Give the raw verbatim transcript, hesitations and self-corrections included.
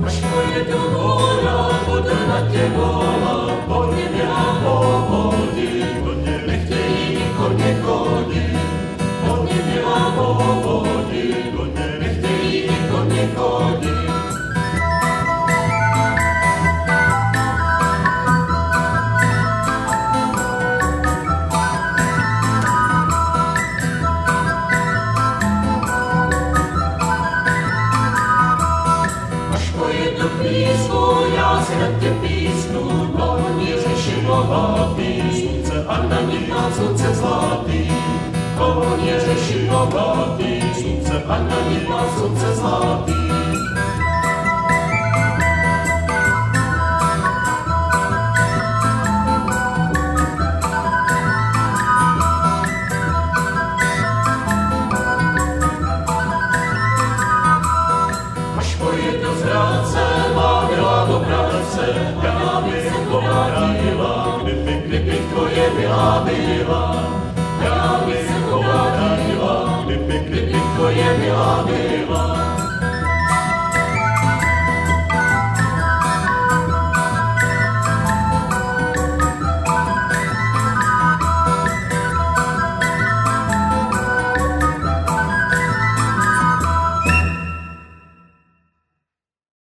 Až pojedu hora, budu na tě volat, po něm já povodím, nechtějí mi koně chodit, po něm já povodím, nechtějí mi koně chodit. Já se na tě písnu, koně řešivovatý, slunce a na nich má slunce zlatý. Koně řešivovatý, slunce a na nich má slunce zlatý. Až pojedu z Hradce, má milá do práce, já bych poradila, kdyby, kdyby tvoje milá byla. Já bych poradila, kdyby, kdyby tvoje milá byla.